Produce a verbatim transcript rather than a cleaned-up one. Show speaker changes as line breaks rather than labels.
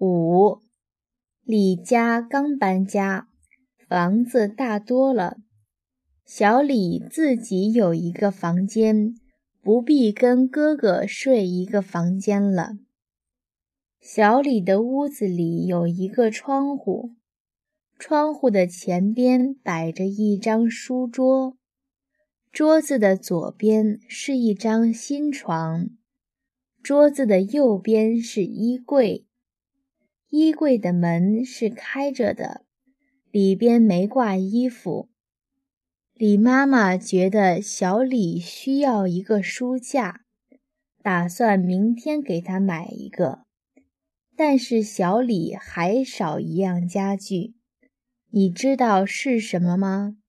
五，李家刚搬家，房子大多了，小李自己有一个房间，不必跟哥哥睡一个房间了。小李的屋子里有一个窗户，窗户的前边摆着一张书桌，桌子的左边是一张新床，桌子的右边是衣柜，衣柜的门是开着的，里边没挂衣服。李妈妈觉得小李需要一个书架，打算明天给他买一个。但是小李还少一样家具，你知道是什么吗？